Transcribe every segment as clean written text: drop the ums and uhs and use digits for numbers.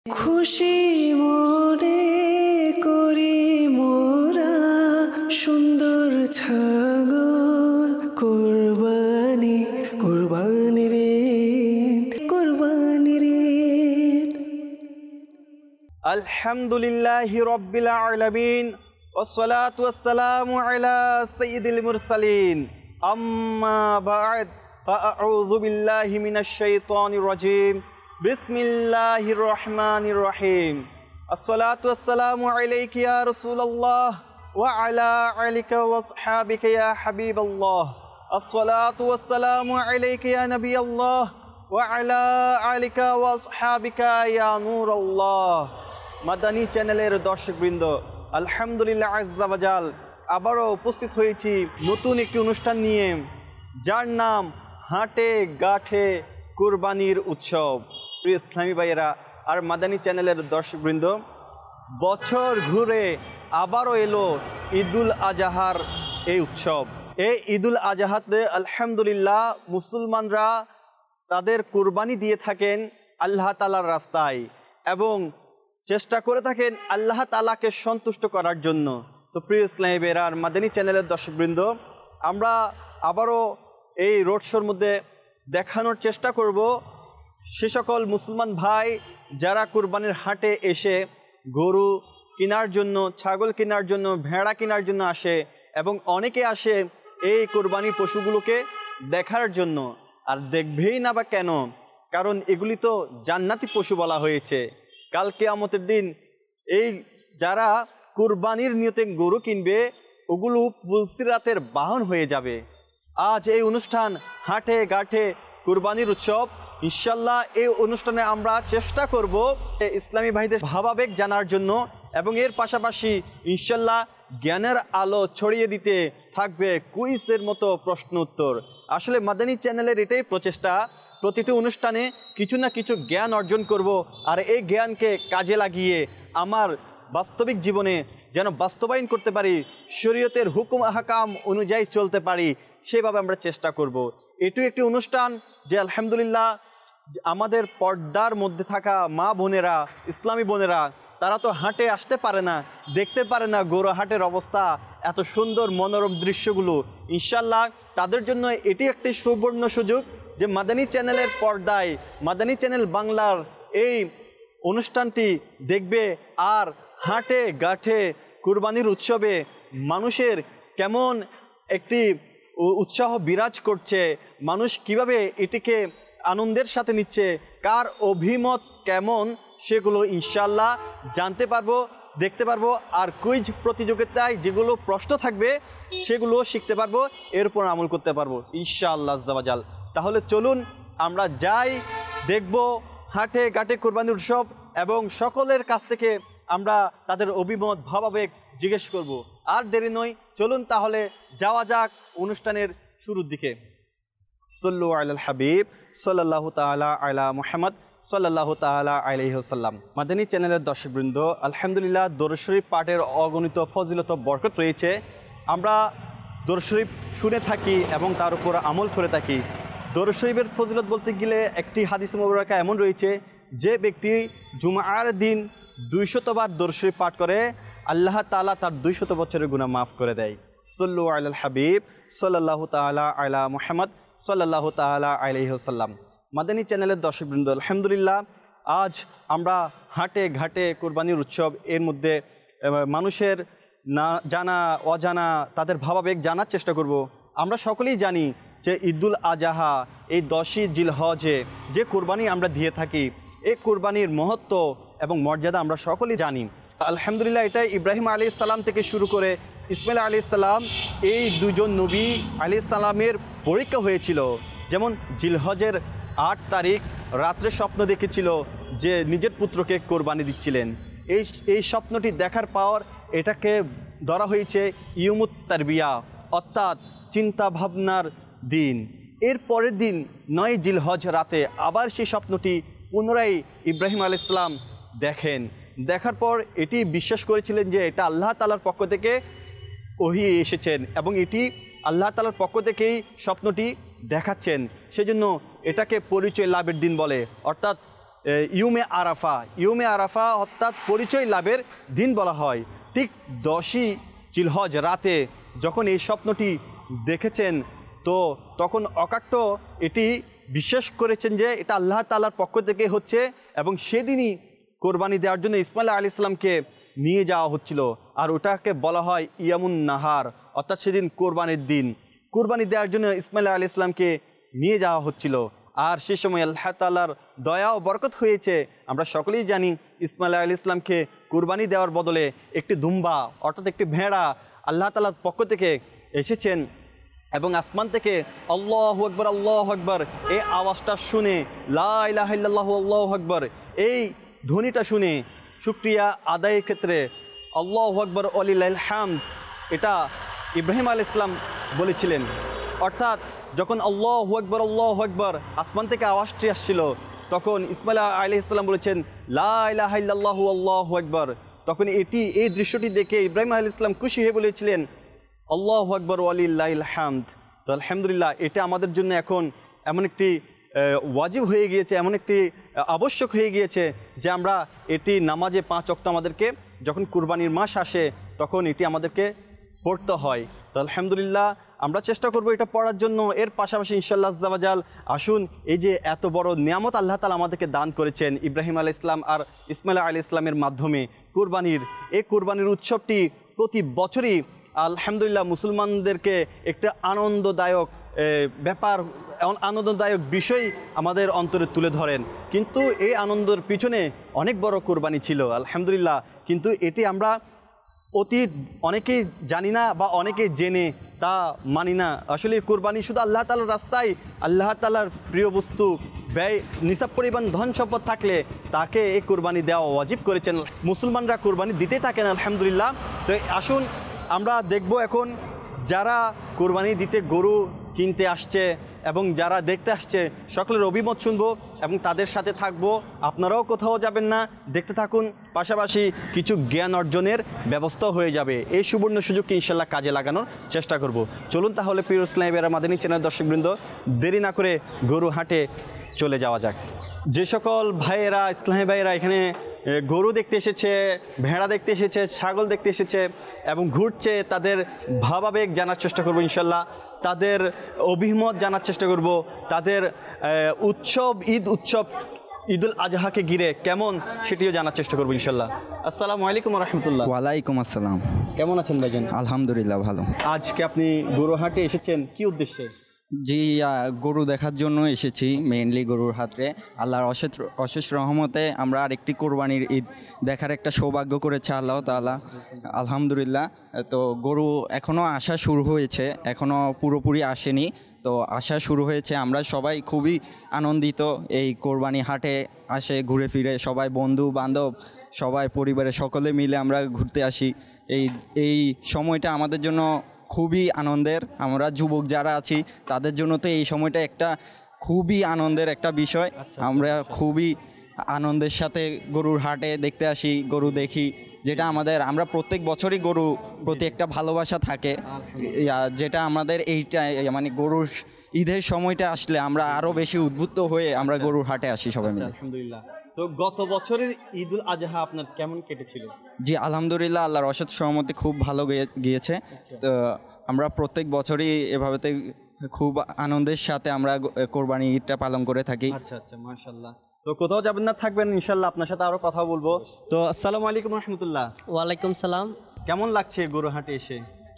খুশি মনে করি মোরা সুন্দর ছাগল কুরবানি কুরবানি রে কুরবানি রে। আলহামদুলিল্লাহি রাব্বিল আলামিন ওয়াসসালাতু ওয়াসসালামু আলা সাইয়্যিদিল মুরসালিন আম্মা বা'দ ফাআউযু বিল্লাহি মিনাশ শাইতানির রাজীম বিসমিল্লাহির রহমানির রহিম। আসসালাতু ওয়াসসালামু আলাইকা ইয়া রাসূলুল্লাহ ওয়া আলা আলিকা ওয়া আসহাবিকা ইয়া হাবিবাল্লাহ। আসসালাতু ওয়াসসালামু আলাইকা ইয়া নবিয়াল্লাহ ওয়া আলা আলিকা ওয়া আসহাবিকা ইয়া নূরাল্লাহ। মাদানী চ্যানেলের দর্শকবৃন্দ, আলহামদুলিল্লাহ আজ্জা ওয়া জাল আবারও উপস্থিত হয়েছি নতুন একটি অনুষ্ঠান নিয়ে, যার নাম হাটে গাঠে কুরবানির উৎসব। প্রিয় ইসলামী ভাইয়েরা আর মাদানী চ্যানেলের দর্শকবৃন্দ, বছর ঘুরে আবারও এলো ঈদুল আজহার এই উৎসব। এই ঈদুল আজহাতে আলহামদুলিল্লাহ মুসলমানরা তাদের কুরবানি দিয়ে থাকেন আল্লাহ তাআলার রাস্তায় এবং চেষ্টা করে থাকেন আল্লাহ তাআলাকে সন্তুষ্ট করার জন্য। তো প্রিয় ইসলামী ভাইয়েরা আর মাদানী চ্যানেলের দর্শকবৃন্দ, আমরা আবারও এই রোড শোর মধ্যে দেখানোর চেষ্টা করব সে সকল মুসলমান ভাই যারা কুরবানির হাটে এসে গরু কেনার জন্য, ছাগল কেনার জন্য, ভেড়া কেনার জন্য আসে এবং অনেকে আসে এই কুরবানি পশুগুলোকে দেখার জন্য। আর দেখবেই না বা কেন? কারণ এগুলি তো জান্নাতি পশু বলা হয়েছে। কাল কিয়ামতের দিন এই যারা কুরবানির নিয়তে গরু কিনবে ওগুলো পুলসিরাতের বাহন হয়ে যাবে। আজ এই অনুষ্ঠান হাটে গাঠে কুরবানির উৎসব, ইনশাল্লাহ এই অনুষ্ঠানে আমরা চেষ্টা করব ইসলামী ভাইদের ভাবাবেগ জানার জন্য এবং এর পাশাপাশি ইনশাল্লাহ জ্ঞানের আলো ছড়িয়ে দিতে থাকবে কুইজের মতো প্রশ্ন উত্তর। আসলে মাদানী চ্যানেলের এটাই প্রচেষ্টা, প্রতিটি অনুষ্ঠানে কিছু না কিছু জ্ঞান অর্জন করব আর এই জ্ঞানকে কাজে লাগিয়ে আমার বাস্তবিক জীবনে যেন বাস্তবায়ন করতে পারি, শরীয়তের হুকুম আহকাম অনুযায়ী চলতে পারি, সেভাবে আমরা চেষ্টা করব। এটি একটি অনুষ্ঠান যে আলহামদুলিল্লাহ আমাদের পর্দার মধ্যে থাকা মা বোনেরা, ইসলামী বোনেরা, তারা তো হাটে আসতে পারে না, দেখতে পারে না গরু হাটের অবস্থা, এত সুন্দর মনোরম দৃশ্যগুলো। ইনশাল্লাহ তাদের জন্য এটি একটি সুবর্ণ সুযোগ যে মাদানী চ্যানেলের পর্দায়, মাদানী চ্যানেল বাংলার এই অনুষ্ঠানটি দেখবে আর হাটে গাঠে কুরবানির উৎসবে মানুষের কেমন একটি উৎসাহ বিরাজ করছে, মানুষ কিভাবে এটিকে আনন্দের সাথে নিচ্ছে, কার অভিমত কেমন, সেগুলো ইনশাল্লাহ জানতে পারবো, দেখতে পারবো। আর কুইজ প্রতিযোগিতায় যেগুলো প্রশ্ন থাকবে সেগুলো শিখতে পারবো, এর উপর আমল করতে পারবো ইনশাআল্লাহ আজ্জা ওয়া জাল। তাহলে চলুন আমরা যাই, দেখব হাটে গাটে কুরবানির উৎসব এবং সকলের কাছ থেকে আমরা তাদের অভিমত ভাবাবেগ জিজ্ঞেস করব। আর দেরি নয়, চলুন তাহলে যাওয়া যাক অনুষ্ঠানের শুরুর দিকে। সাল্লু আলাল হাবিব সাল্লাল্লাহু তাআলা আলা মুহাম্মদ সাল্লাল্লাহু তাআলা আলাইহি ওয়াসাল্লাম। মাদানী চ্যানেলের দর্শকবৃন্দ, আলহামদুলিল্লাহ দরুদ শরীফ পাঠের অগণিত ফজিলত বরকত রয়েছে। আমরা দরুদ শরীফ শুনে থাকি এবং তার উপর আমল করে থাকি। দরুদ শরীফের ফজিলত বলতে গেলে একটি হাদিস মুবারাকা এমন রয়েছে, যে ব্যক্তি জুমার দিন 200 বার দরুদ শরীফ পাঠ করে আল্লাহ তাআলা তার 200 বছরের গুনাহ মাফ করে দেয়। সাল্লু আলাল হাবিব সাল্লাল্লাহু তাআলা আলা মুহাম্মদ সাল্লাল্লাহু তাআলা আলাইহি ওয়াসাল্লাম। মাদানী চ্যানেলের দর্শকবৃন্দ, আলহামদুলিল্লাহ আজ আমরা হাটে ঘাটে কুরবানির উৎসব, এর মধ্যে মানুষের না জানা অজানা তাদের ভাবাবেগ জানার চেষ্টা করব। আমরা সকলেই জানি যে ঈদুল আজহা এই 10ই জিলহজে যে কুরবানি আমরা দিয়ে থাকি, এই কুরবানির মহত্ব এবং মর্যাদা আমরা সকলেই জানি। আলহামদুলিল্লাহ এটা ইব্রাহিম আলাইহিস সালাম থেকে শুরু করে ইসমাইল আলাইহিস সালাম, এই দুজন নবী আলাইহিস সালামের পরীক্ষা হয়েছিল। যেমন জিলহজের 8 তারিখ রাত্রে স্বপ্ন দেখেছিল যে নিজের পুত্রকে কোরবানি দিচ্ছিলেন। এই স্বপ্নটি দেখার পর এটাকে ধরা হয়েছে ইয়ুমুত তারবিয়া, অর্থাৎ চিন্তা ভাবনার দিন। এর পরের দিন 9 জিলহজ রাতে আবার সেই স্বপ্নটি পুনরায় ইব্রাহিম আলাইহিস সালাম দেখেন। দেখার পর এটি বিশ্বাস করেছিলেন যে এটা আল্লাহ তাআলার পক্ষ থেকে ওহী এসেছেন এবং এটি আল্লাহ তাআলার পক্ষ থেকেই স্বপ্নটি দেখাচ্ছেন। সেজন্য এটাকে পরিচয় লাভের দিন বলে, অর্থাৎ ইউমে আরাফা। ইউমে আরাফা অর্থাৎ পরিচয় লাভের দিন বলা হয়। ঠিক 10ই জিলহজ রাতে যখন এই স্বপ্নটি দেখেছেন, তো তখন অকাট্য এটি বিশ্বাস করেছেন যে এটা আল্লাহ তাআলার পক্ষ থেকে হচ্ছে, এবং সেদিনই কোরবানি দেওয়ার জন্য ইসমাইল আলাইহিস সালামকে নিয়ে যাওয়া হচ্ছিল। আর ওটাকে বলা হয় ইয়ামুন নাহার, অর্থাৎ সেদিন কোরবানির দিন। কোরবানি দেওয়ার জন্য ইসমাইল আলাইহিস সালামকে নিয়ে যাওয়া হচ্ছিল। আর সে সময় আল্লাহ তাআলার দয়া ও বরকত হয়েছে। আমরা সকলেই জানি ইসমাইল আলাইহিস সালামকে কোরবানি দেওয়ার বদলে একটি দুম্বা অর্থাৎ একটি ভেড়া আল্লাহ তাআলার পক্ষ থেকে এসেছেন, এবং আসমান থেকে আল্লাহু আকবার আল্লাহু আকবার এই আওয়াজটা শুনে, লা ইলাহা ইল্লাল্লাহু আল্লাহু আকবার এই ধ্বনিটা শুনে শুকরিয়া আদায়ের ক্ষেত্রে আল্লাহু আকবার ওয়ালিল্লাহিল হামদ এটা ইব্রাহিম আলাইহিস সালাম বলেছিলেন। অর্থাৎ যখন আল্লাহু আকবার আসমান থেকে আওয়াজটি আসছিল, তখন ইসমাইল আলাইহিস সালাম বলেছেন লা ইলাহা ইল্লাল্লাহু আল্লাহু আকবার। তখন এই দৃশ্যটি দেখে ইব্রাহিম আলাইহিস সালাম খুশি হয়ে বলেছিলেন আল্লাহু আকবার ওয়ালিল্লাহিল হামদ। তো আলহামদুলিল্লাহ, এটা আমাদের জন্য এখন এমন একটি ওয়াজিব হয়ে গিয়েছে, এমন একটি আবশ্যক হয়ে গিয়েছে যে আমরা এটি নামাজে 5 ওয়াক্ত আমাদেরকে যখন কুরবানির মাস আসে তখন এটি আমাদেরকে পড়তে হয়। তো আলহামদুলিল্লাহ আমরা চেষ্টা করব এটা পড়ার জন্য। এর পাশাপাশি ইনশাআল্লাহ আজ্জা ওয়া জাল আসুন, এই যে এত বড় নিয়ামত আল্লাহ তাআলা আমাদেরকে দান করেছেন ইব্রাহিম আলাইহিস সালাম আর ইসমাইল আলাইহিস সালামের মাধ্যমে এই কুরবানির উৎসবটি প্রতি বছরই আলহামদুলিল্লাহ মুসলমানদেরকে একটা আনন্দদায়ক ব্যাপার, আনন্দদায়ক বিষয় আমাদের অন্তরে তুলে ধরেন। কিন্তু এই আনন্দের পিছনে অনেক বড় কোরবানি ছিল আলহামদুলিল্লাহ। কিন্তু এটি আমরা অনেকেই জানি না বা অনেকেই জেনে তা মানি না। আসলে কোরবানি শুধু আল্লাহ তাআলার রাস্তায় আল্লাহ তাআলার প্রিয় বস্তু ব্যয় নিসাব পরিমাণ ধন সম্পদ থাকলে তাকে এই কোরবানি দেওয়া ওয়াজিব করেছেন। মুসলমানরা কোরবানি দিতে থাকেন আলহামদুলিল্লাহ। তো আসুন আমরা দেখব এখন যারা কোরবানি দিতে গরু কিনতে আসছে এবং যারা দেখতে আসছে সকলের অভিমত শুনবো এবং তাদের সাথে থাকবো। আপনারাও কোথাও যাবেন না, দেখতে থাকুন, পাশাপাশি কিছু জ্ঞান অর্জনের ব্যবস্থা হয়ে যাবে। এই সুবর্ণ সুযোগকে ইনশাল্লাহ কাজে লাগানোর চেষ্টা করব। চলুন তাহলে প্রিয় ইসলামী ভাইয়েরা, মাদানী চ্যানেল দর্শকবৃন্দ, দেরি না করে গরু হাটে চলে যাওয়া যাক। যে সকল ভাইয়েরা, ইসলামী ভাইয়েরা এখানে গরু দেখতে এসেছে, ভেড়া দেখতে এসেছে, ছাগল দেখতে এসেছে এবং ঘুরছে, তাদের ভাবাবেগ জানার চেষ্টা করব ইনশাল্লাহ, তাদের অভিমত জানার চেষ্টা করব, তাদের ঈদুল আজহাকে ঘিরে কেমন সেটিও জানার চেষ্টা করবো ইনশাল্লাহ। আসসালামু আলাইকুম রহমতুল্লাহ। ওয়ালাইকুম আসসালাম। কেমন আছেন ভাইজান? আলহামদুলিল্লাহ ভালো। আজকে আপনি গরু হাটে এসেছেন কি উদ্দেশ্যে? জি, গরু দেখার জন্য এসেছি, মেইনলি গরুর হাটে। আল্লাহর অশেষ রহমতে আমরা আরেকটি কোরবানির ঈদ দেখার একটা সৌভাগ্য করেছে আল্লাহ তাআলা, আলহামদুলিল্লাহ। তো গরু এখনও আসা শুরু হয়েছে, এখনও পুরোপুরি আসেনি, তো আসা শুরু হয়েছে। আমরা সবাই খুবই আনন্দিত এই কোরবানি হাটে আসে ঘুরে ফিরে, সবাই বন্ধু বান্ধব সবাই পরিবারের সকলে মিলে আমরা ঘুরতে আসি। এই সময়টা আমাদের জন্য খুবই আনন্দের। আমরা যুবক যারা আছি তাদের জন্য তো এই সময়টা একটা খুবই আনন্দের একটা বিষয়। আমরা খুবই আনন্দের সাথে গরুর হাটে দেখতে আসি, গরু দেখি, যেটা আমরা প্রত্যেক বছরই গরু প্রতি একটা ভালোবাসা থাকে, যেটা আমাদের এইটা মানে গরুর ঈদের সময়টা আসলে আমরা আরও বেশি উদ্বুদ্ধ হয়ে আমরা গরুর হাটে আসি সবাই মিলে। আলহামদুলিল্লাহ। তো গত বছরের ঈদুল আজহা আপনার কেমন কেটেছিল? জি আলহামদুলিল্লাহ, আল্লাহর অশেষ রহমতে খুব ভালো গিয়েছে। তো আমরা প্রত্যেক বছরই এভাবেতে খুব আনন্দের সাথে আমরা কোরবানি ঈদটা পালন করে থাকি। আচ্ছা আচ্ছা, মাশাআল্লাহ। তো কোথাও যাবেন না, থাকবেন ইনশাল্লাহ, আপনার সাথে আরও কথা বলবো। তো আসসালামু আলাইকুম রহমতুল্লাহ। ওয়ালাইকুম সালাম। কেমন লাগছে গরু হাটে এসে?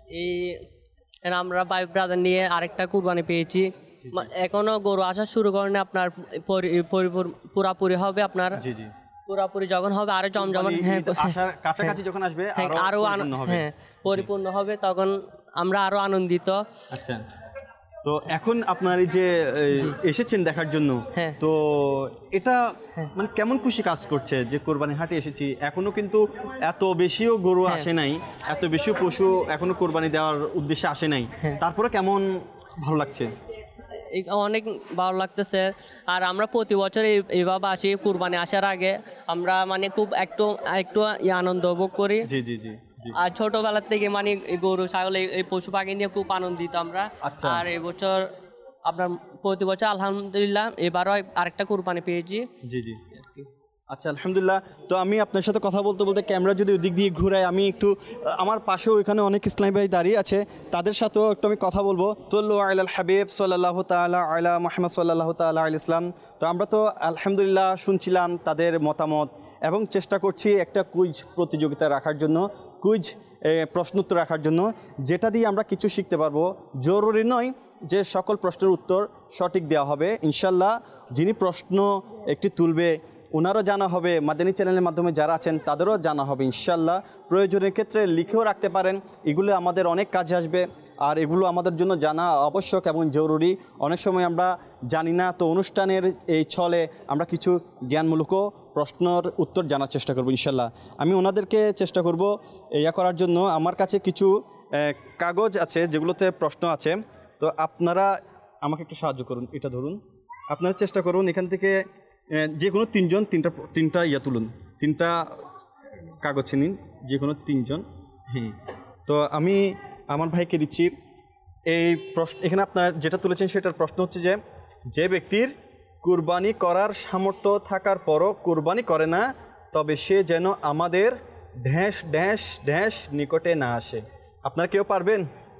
আমরা ভাই ব্রাদার নিয়ে আরেকটা কুরবানি পেয়েছি, এখনো গরু আসা শুরু করেনি, আপনার পুরাপুরি হবে আপনার। জি জি, পুরাপুরি যখন হবে আরো জমজমাট, কাছাকাছি যখন আসবে আরো পরিপূর্ণ হবে, তখন আমরা আরো আনন্দিত। আচ্ছা, তো এখন আপনার এই যে এসেছেন দেখার জন্য, তো এটা মানে কেমন খুশি কাজ করছে যে কোরবানি হাটে এসেছি? এখনো কিন্তু এত বেশিও গরু আসে নাই, এত বেশিও পশু এখনো কোরবানি দেওয়ার উদ্দেশ্যে আসে নাই, তারপরে কেমন ভালো লাগছে? অনেক ভালো লাগতেছে। আর আমরা প্রতি বছর এইভাবে আসি, কুরবানি আসার আগে আমরা মানে খুব একটু আনন্দ উপভোগ করি। জি জি জি। আর ছোটবেলার থেকে মানে গরু ছাগল এই পশু পাখি নিয়ে খুব আনন্দিত আমরা। আর এবছর আপনার প্রতি বছর আলহামদুলিল্লাহ এবারও আরেকটা কুরবানি পেয়েছি। জি জি। আচ্ছা, আলহামদুলিল্লাহ। তো আমি আপনার সাথে কথা বলতে বলতে ক্যামেরা যদি ওদিক দিয়ে ঘুরাই, আমি একটু আমার পাশেও এখানে অনেক ইসলামী ভাই দাঁড়িয়ে আছে, তাদের সাথেও একটু আমি কথা বলবো। সল্লু আলাল হাবিব সাল্লাল্লাহু তাআলা আলা মুহাম্মদ সাল্লাল্লাহু তাআলা আলাইহি ইসলাম। তো আমরা তো আলহামদুলিল্লাহ শুনছিলাম তাদের মতামত এবং চেষ্টা করছি একটা কুইজ প্রতিযোগিতা রাখার জন্য, কুইজ প্রশ্নোত্তর রাখার জন্য, যেটা দিয়ে আমরা কিছু শিখতে পারবো। জরুরি নয় যে সকল প্রশ্নের উত্তর সঠিক দেওয়া হবে, ইনশাল্লাহ যিনি প্রশ্ন একটি তুলবে ওনারও জানা হবে, মাদানী চ্যানেলের মাধ্যমে যারা আছেন তাদেরও জানা হবে ইনশাল্লাহ। প্রয়োজনের ক্ষেত্রে লিখেও রাখতে পারেন, এগুলো আমাদের অনেক কাজে আসবে আর এগুলো আমাদের জন্য জানা আবশ্যক এবং জরুরি। অনেক সময় আমরা জানি না, তো অনুষ্ঠানের এই ছলে আমরা কিছু জ্ঞানমূলকও প্রশ্নের উত্তর জানার চেষ্টা করব ইনশাল্লাহ। আমি ওনাদেরকে চেষ্টা করব ইয়া করার জন্য। আমার কাছে কিছু কাগজ আছে যেগুলোতে প্রশ্ন আছে, তো আপনারা আমাকে একটু সাহায্য করুন। এটা ধরুন, আপনারা চেষ্টা করুন এখান থেকে যে কোনো তিনটা ইয়া তুলুন, তিনটা কাগজ নিন, যে কোনো তিনজন। তো আমি আমার ভাইকে দিচ্ছি এই প্রশ্ন। এখানে আপনার যেটা তুলেছেন সেটার প্রশ্ন হচ্ছে যে ব্যক্তির কুরবানি করার সামর্থ্য থাকার পরও কুরবানি করে না, তবে সে যেন আমাদের ড্যাশ ড্যাশ ড্যাশ নিকটে না আসে। আপনারা কেউ পারবেন?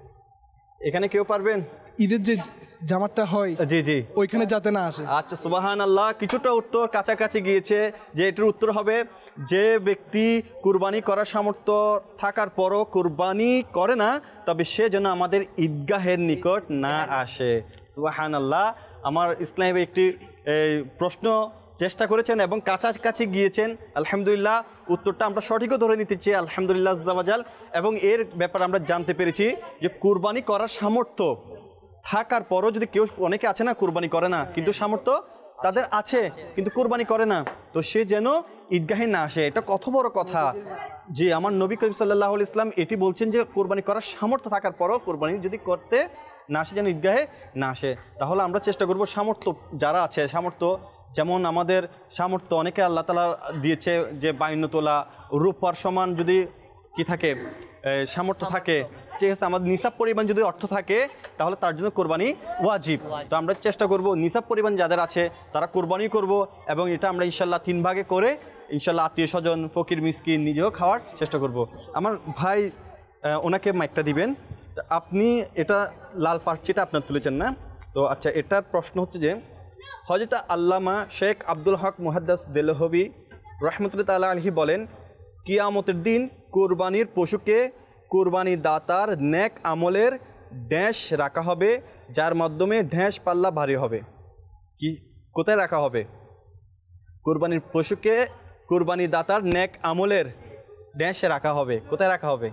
এখানে কেউ পারবেন? ঈদের যে জামাতটা হয়, জি জি, ওইখানে যাতে না আসে। আচ্ছা, সুবহানাল্লাহ, কিছুটা উত্তর কাছাকাছি গিয়েছে। যে এটার উত্তর হবে যে ব্যক্তি কুরবানি করার সামর্থ্য থাকার পরও কুরবানি করে না, তবে সে যেন আমাদের ঈদগাহের নিকট না আসে। সুবহানাল্লাহ। আমার ইসলামে একটি প্রশ্ন চেষ্টা করেছেন এবং কাছাকাছি গিয়েছেন, আলহামদুলিল্লাহ। উত্তরটা আমরা সঠিকও ধরে নিতে চাই, আলহামদুলিল্লাহ আজ্জাওয়াজাল। এবং এর ব্যাপারে আমরা জানতে পেরেছি যে কুরবানি করার সামর্থ্য থাকার পরও যদি কেউ, অনেকে আছে না কুরবানি করে না কিন্তু সামর্থ্য তাদের আছে কিন্তু কুরবানি করে না, তো সে যেন ঈদগাহে না আসে। এটা কত বড় কথা যে আমার নবী করিম সাল্লাল্লাহু আলাইহি ওয়াসাল্লাম এটি বলছেন যে কুরবানি করার সামর্থ্য থাকার পরও কুরবানি যদি করতে না আসে যেন ঈদগাহে না আসে। তাহলে আমরা চেষ্টা করব সামর্থ্য যারা আছে, সামর্থ্য যেমন আমাদের সামর্থ্য অনেকে আল্লাহ তাআলা দিয়েছে যে 52 তোলা রূপার সমান যদি কি থাকে সামর্থ্য থাকে, ঠিক আছে, আমাদের নিসাব পরিমাণ যদি অর্থ থাকে তাহলে তার জন্য কোরবানি ওয়াজিব। তো আমরা চেষ্টা করব নিসাব পরিমাণ যাদের আছে তারা কোরবানি করব এবং এটা আমরা ইনশাল্লাহ 3 ভাগে করে ইনশাল্লাহ আত্মীয় স্বজন, ফকির মিসকিন নিজেও খাওয়ার চেষ্টা করব। আমার ভাই ওনাকে মাইকটা দিবেন। আপনি এটা লাল পার্চিটা আপনার তুলেছেন না? তো আচ্ছা, এটার প্রশ্ন হচ্ছে যে হযরত আল্লামা শেখ আব্দুল হক মুহাদ্দিস দেলহবী রাহমাতুল্লাহি তাআলা আলাইহি বলেন, কিয়ামতের দিন কুরবানির পশুকে কুরবানি দাতার নেক আমলের ড্যাশ রাখা হবে, যার মাধ্যমে ড্যাশ পাল্লা ভারী হবে। কি কোথায় রাখা হবে? কুরবানির পশুকে কুরবানি দাতার নেক আমলের ড্যাশ রাখা হবে। কোথায় রাখা হবে?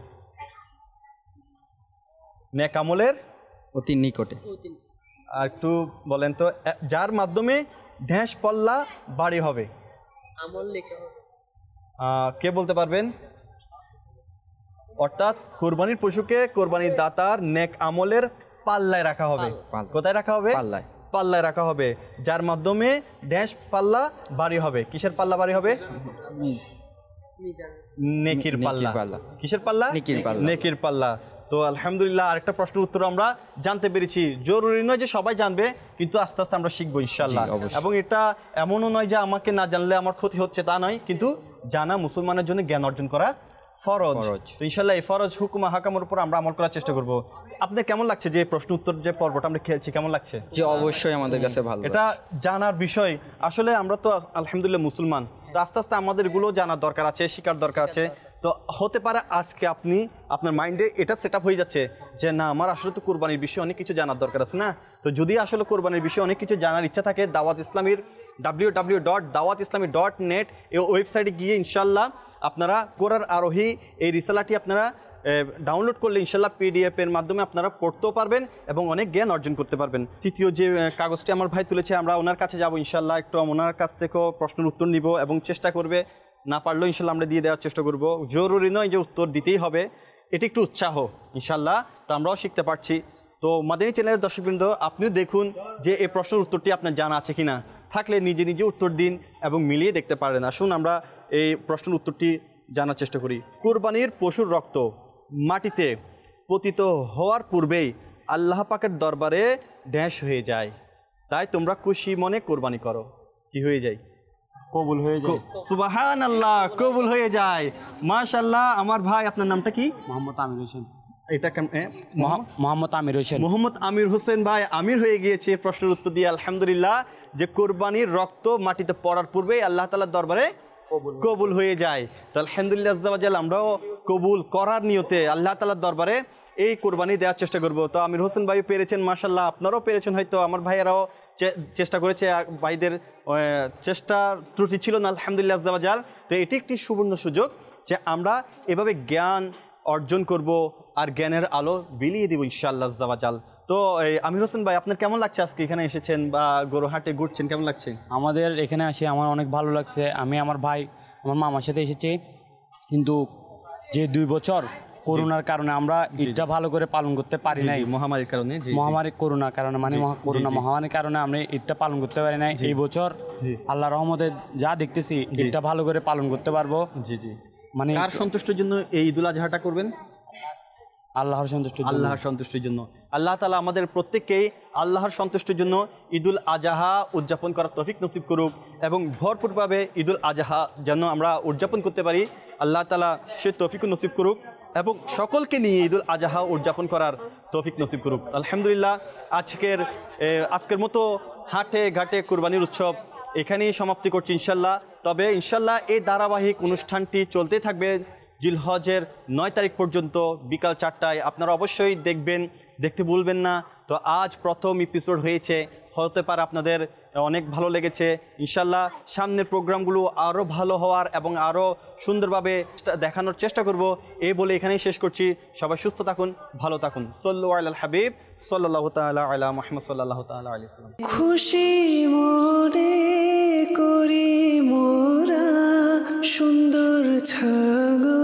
নেক আমলের অতি নিকটে। আর একটু বলেন তো, যার মাধ্যমে ড্যাশ পাল্লা ভারী হবে। আমল লিখা হবে। কে বলতে পারবেন? অর্থাৎ কুরবানির পশুকে কুরবানির দাতার নেক আমলের পাল্লায় রাখা হবে। কোথায় রাখা হবে? পাল্লায়। পাল্লায় রাখা হবে, যার মাধ্যমে ড্যাশ পাল্লা ভারী হবে। কিসের পাল্লা ভারী হবে? নেকির পাল্লা। কিসের পাল্লা? নেকির পাল্লা। তো আলহামদুলিল্লাহ, আরেকটা প্রশ্নের উত্তর আমরা জানতে পেরেছি। জরুরি নয় যে সবাই জানবে, কিন্তু আস্তে আস্তে আমরা শিখবো ইনশাআল্লাহ। এবং এটা এমনও নয় যে আমাকে না জানলে আমার ক্ষতি হচ্ছে, তা নয়, কিন্তু জানা মুসলমানের জন্য জ্ঞান অর্জন করা ফরজ। তো ইনশাআল্লাহ এই ফরজ হুকুম হাকামের উপর আমরা আমল করার চেষ্টা করব। আপনাদের কেমন লাগছে যে প্রশ্ন উত্তর যে পর্বটা আমরা খেলছি, কেমন লাগছে? জি, অবশ্যই আমাদের কাছে ভালো। এটা জানার বিষয়। আসলে আমরা তো আলহামদুলিল্লাহ মুসলমান, তো আস্তে আস্তে আমাদের এগুলো জানার দরকার আছে, শিকার দরকার আছে। তো হতে পারে আজকে আপনি আপনার মাইন্ডে এটা সেট আপ হয়ে যাচ্ছে যে না, আমার আসলে তো কোরবানির বিষয়ে অনেক কিছু জানার দরকার আছে না। তো যদি আসলে কোরবানির বিষয়ে অনেক কিছু জানার ইচ্ছা থাকে, দাওয়াত ইসলামীর www.dawatislami.net এই ওয়েবসাইটে গিয়ে ইনশাল্লাহ আপনারা কোরআন আরোহী এই রিসালাটি আপনারা ডাউনলোড করলে ইনশাল্লাহ PDF এর মাধ্যমে আপনারা পড়তেও পারবেন এবং অনেক জ্ঞান অর্জন করতে পারবেন। তৃতীয় যে কাগজটি আমার ভাই তুলেছে, আমরা ওনার কাছে যাব ইনশাল্লাহ, একটু ওনার কাছ থেকেও প্রশ্নের উত্তর নিব এবং চেষ্টা করবে, না পারলেও ইনশাল্লাহ আমরা দিয়ে দেওয়ার চেষ্টা করব। জরুরি নয় যে উত্তর দিতেই হবে, এটি একটু উৎসাহ ইনশাল্লাহ, তো আমরাও শিখতে পারছি। তো মাদানী চ্যানেলের দর্শকবৃন্দ, আপনিও দেখুন যে এই প্রশ্নের উত্তরটি আপনার জানা আছে কিনা, থাকলে নিজে নিজে উত্তর দিন এবং মিলিয়ে দেখতে পারেন। আসুন আমরা এই প্রশ্নের উত্তরটি জানার চেষ্টা করি। কুরবানির পশুর রক্ত মাটিতে পতিত হওয়ার পূর্বেই আল্লাহ পাকের দরবারে ড্যাশ হয়ে যায়, তাই তোমরা খুশি মনে কোরবানি করো। কি হয়ে যায়? কবুল হয়ে যায়। সুবহানাল্লাহ, কবুল হয়ে যায়। মাশাআল্লাহ। আমার ভাই, আপনার নামটা কি? মোহাম্মদ আমির হোসেন। এটা মোহাম্মদ আমির হোসেন। মোহাম্মদ আমির হোসেন ভাই আমির হয়ে গিয়েছে প্রশ্নের উত্তর দিয়ে। আলহামদুলিল্লাহ, যে কোরবানির রক্ত মাটিতে পড়ার পূর্বেই আল্লাহ তাআলার দরবারে কবুল হয়ে যায়। তো আলহামদুলিল্লাহ আজ্জা ওয়া জাল, আমরাও কবুল করার নিয়তে আল্লাহ তাআলার দরবারে এই কোরবানি দেওয়ার চেষ্টা করব। তো আমির হোসেন ভাই পেরেছেন, মাশাআল্লাহ। আপনারাও পেরেছেন, হয়তো আমার ভাইয়েরাও চেষ্টা করেছে, ভাইদের চেষ্টা ত্রুটি ছিল না। আলহামদুলিল্লাহ আজ্জা ওয়া জাল। তো এটি একটি সুবর্ণ সুযোগ যে আমরা এভাবে জ্ঞান অর্জন করব আর জ্ঞানের আলো বিলিয়ে দেবো ইনশাআল্লাহ আজ্জা ওয়া জাল। তো আমির হোসেন ভাই, আপনার কেমন লাগছে আজকে এখানে এসেছেন বা গরুহাটে ঘুরছেন, কেমন লাগছে? আমাদের এখানে আসে আমার অনেক ভালো লাগছে। আমি আমার ভাই আমার মামার সাথে এসেছি, কিন্তু যে 2 বছর করোনার কারণে আমরা ঈদটা ভালো করে পালন করতে পারি নাই। মহামারীর কারণে, মহামারী করোনার কারণে, মানে করোনা মহামারীর কারণে আমরা ঈদটা পালন করতে পারি নাই। এই বছর আল্লাহর রহমতে যা দেখতেছি ঈদটা ভালো করে পালন করতে পারবো। জি জি। মানে কার সন্তুষ্টির জন্য এই ঈদুল আজহাটা করবেন? আল্লাহর সন্তুষ্টির জন্য। আল্লাহর সন্তুষ্টির জন্য। আল্লাহ তাআলা আমাদের প্রত্যেককেই আল্লাহর সন্তুষ্টির জন্য ঈদুল আজহা উদযাপন করার তৌফিক নসিব করুক এবং ভরপুরভাবে ঈদুল আজহা যেন আমরা উদযাপন করতে পারি, আল্লাহ তাআলা সে তৌফিক নসিব করুক এবং সকলকে নিয়ে ঈদুল আজহা উদযাপন করার তৌফিক নসিব করুক। আলহামদুলিল্লাহ, আজকের মতো হাটে ঘাটে কুরবানির উৎসব এখানেই সমাপ্তি করছি ইনশাল্লাহ। তবে ইনশাল্লাহ এই ধারাবাহিক অনুষ্ঠানটি চলতে থাকবে জিলহজের 9 তারিখ পর্যন্ত বিকাল 4টায়। আপনারা অবশ্যই দেখবেন, দেখতে ভুলবেন না। তো আজ প্রথম এপিসোড হয়েছে, হতে পারে আপনাদের অনেক ভালো লেগেছে। ইনশাল্লাহ সামনের প্রোগ্রামগুলো আরও ভালো হওয়ার এবং আরও সুন্দরভাবে দেখানোর চেষ্টা করব, এই বলে এখানেই শেষ করছি। সবাই সুস্থ থাকুন, ভালো থাকুন। সাল্লু আলাল হাবিব সাল্লাল্লাহু তাআলা আলা মুহাম্মদ সাল্লাল্লাহু তাআলা আলাইহি ওয়াসাল্লাম। খুশি মনে করি মোরা সুন্দর ছাগল